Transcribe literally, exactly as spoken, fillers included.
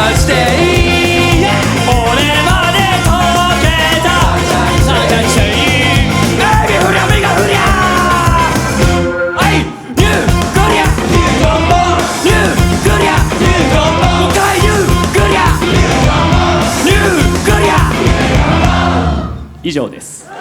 していい俺まで溶けた探していいエビフリャミがフリャはいニュークリアニュークリアもう一回ニュークリアニュークリア以上です。